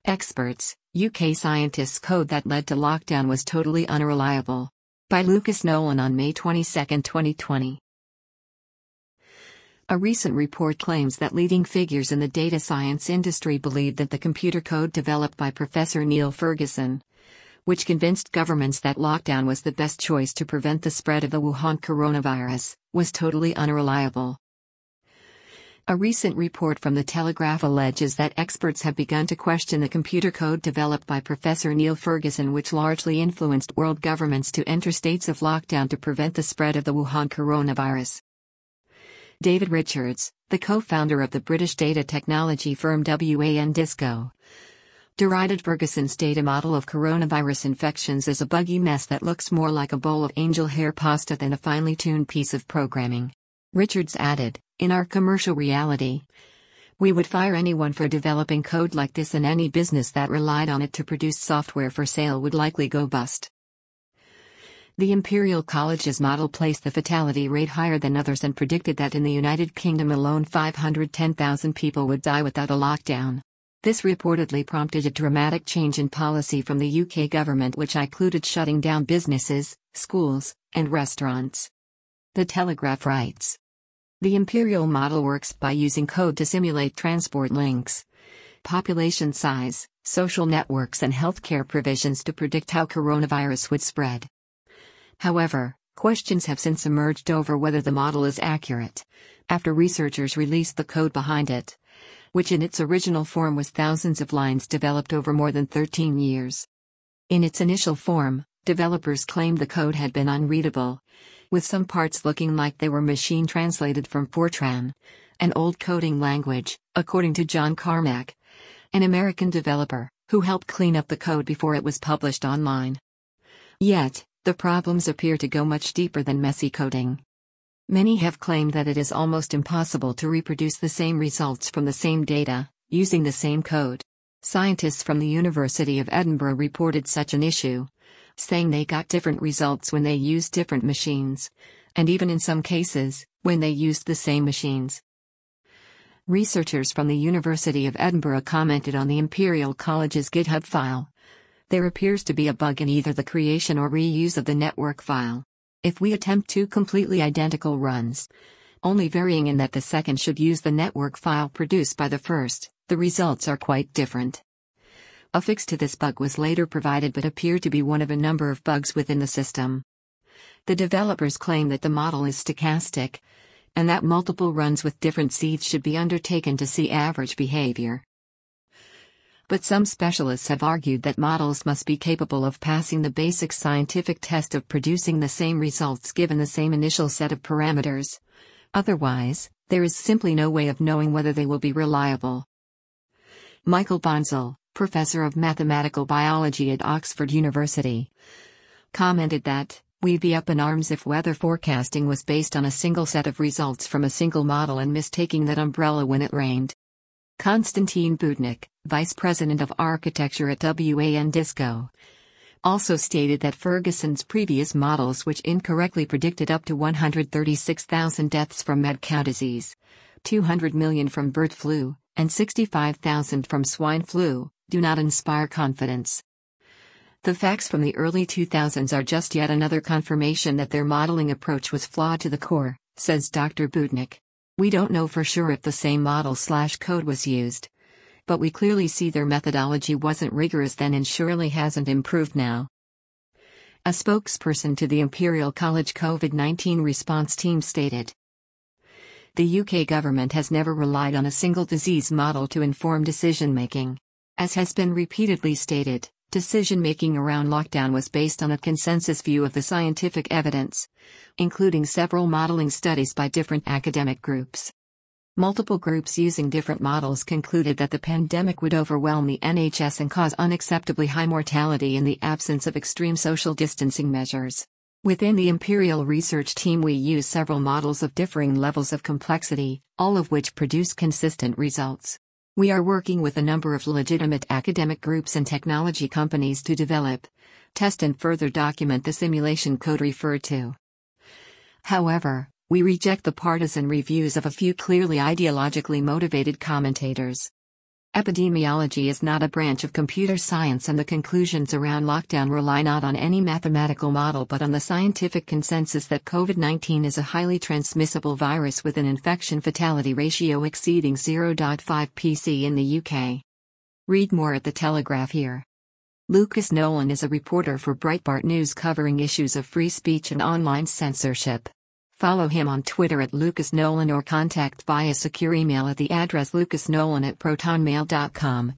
Experts, UK scientists' code that led to lockdown was totally unreliable. By Lucas Nolan on May 22, 2020. A recent report claims that leading figures in the data science industry believed that the computer code developed by Professor Neil Ferguson, which convinced governments that lockdown was the best choice to prevent the spread of the Wuhan coronavirus, was totally unreliable. A recent report from The Telegraph alleges that experts have begun to question the computer code developed by Professor Neil Ferguson, which largely influenced world governments to enter states of lockdown to prevent the spread of the Wuhan coronavirus. David Richards, the co-founder of the British data technology firm WANdisco, derided Ferguson's data model of coronavirus infections as a buggy mess that looks more like a bowl of angel hair pasta than a finely tuned piece of programming. Richards added, "In our commercial reality, we would fire anyone for developing code like this, and any business that relied on it to produce software for sale would likely go bust." The Imperial College's model placed the fatality rate higher than others and predicted that in the United Kingdom alone 510,000 people would die without a lockdown. This reportedly prompted a dramatic change in policy from the UK government, which included shutting down businesses, schools, and restaurants. The Telegraph writes, "The Imperial model works by using code to simulate transport links, population size, social networks, and healthcare provisions to predict how coronavirus would spread." However, questions have since emerged over whether the model is accurate, after researchers released the code behind it, which in its original form was thousands of lines developed over more than 13 years. In its initial form, developers claimed the code had been unreadable, with some parts looking like they were machine translated from Fortran, an old coding language, according to John Carmack, an American developer, who helped clean up the code before it was published online. Yet, the problems appear to go much deeper than messy coding. Many have claimed that it is almost impossible to reproduce the same results from the same data, using the same code. Scientists from the University of Edinburgh reported such an issue, saying they got different results when they used different machines, and even in some cases, when they used the same machines. Researchers from the University of Edinburgh commented on the Imperial College's GitHub file. "There appears to be a bug in either the creation or reuse of the network file. If we attempt two completely identical runs, only varying in that the second should use the network file produced by the first, the results are quite different." A fix to this bug was later provided but appeared to be one of a number of bugs within the system. The developers claim that the model is stochastic, and that multiple runs with different seeds should be undertaken to see average behavior. But some specialists have argued that models must be capable of passing the basic scientific test of producing the same results given the same initial set of parameters. Otherwise, there is simply no way of knowing whether they will be reliable. Michael Bonzel, professor of mathematical biology at Oxford University, commented that, "We'd be up in arms if weather forecasting was based on a single set of results from a single model and mistaking that umbrella when it rained." Konstantin Budnik, vice president of architecture at WANdisco, also stated that Ferguson's previous models, which incorrectly predicted up to 136,000 deaths from mad cow disease, 200 million from bird flu, and 65,000 from swine flu, do not inspire confidence. The facts from the early 2000s are just yet another confirmation that their modeling approach was flawed to the core, says Dr. Budnik. "We don't know for sure if the same model/code was used, but we clearly see their methodology wasn't rigorous then and surely hasn't improved now." A spokesperson to the Imperial College COVID-19 response team stated, "The UK government has never relied on a single disease model to inform decision-making. As has been repeatedly stated, decision-making around lockdown was based on a consensus view of the scientific evidence, including several modeling studies by different academic groups. Multiple groups using different models concluded that the pandemic would overwhelm the NHS and cause unacceptably high mortality in the absence of extreme social distancing measures. Within the Imperial research team we use several models of differing levels of complexity, all of which produce consistent results. We are working with a number of legitimate academic groups and technology companies to develop, test and further document the simulation code referred to. However, we reject the partisan reviews of a few clearly ideologically motivated commentators. Epidemiology is not a branch of computer science, and the conclusions around lockdown rely not on any mathematical model but on the scientific consensus that COVID-19 is a highly transmissible virus with an infection fatality ratio exceeding 0.5 pc in the UK. Read more at The Telegraph here. Lucas Nolan is a reporter for Breitbart News covering issues of free speech and online censorship. Follow him on Twitter at Lucas Nolan or contact via secure email at the address lucasnolan@protonmail.com.